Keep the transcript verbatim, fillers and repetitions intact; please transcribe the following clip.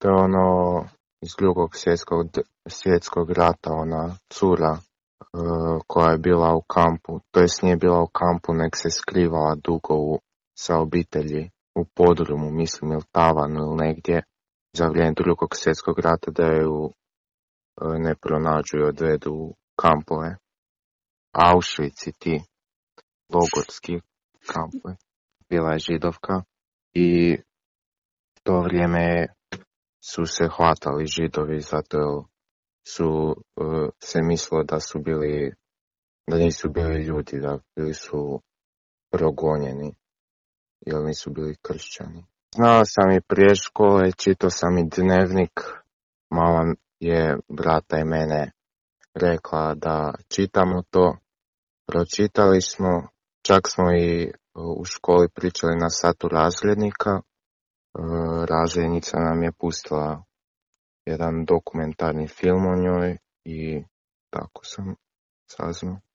To je ono iz drugog svjetskog, svjetskog rata, ona cura uh, koja je bila u kampu, to jest nije bila u kampu, nek se skrivala dugo u, sa obitelji u podrumu, mislim, ili tavanu ili negdje, za vrijeme drugog svjetskog rata, da ju uh, ne pronađu i odvedu u kampove. Auschwitz i ti logorski kampove. Bila je židovka i to vrijeme su se hvatali židovi zato jer su uh, se mislilo da su bili, da nisu bili ljudi, da bili su progonjeni jer nisu bili kršćani. Znala sam i prije škole, čitao sam i dnevnik, mama je brata i mene rekla da čitamo to, pročitali smo, čak smo i u školi pričali na satu razrednika. Razrednica nam je pustila jedan dokumentarni film o njoj i tako sam saznao.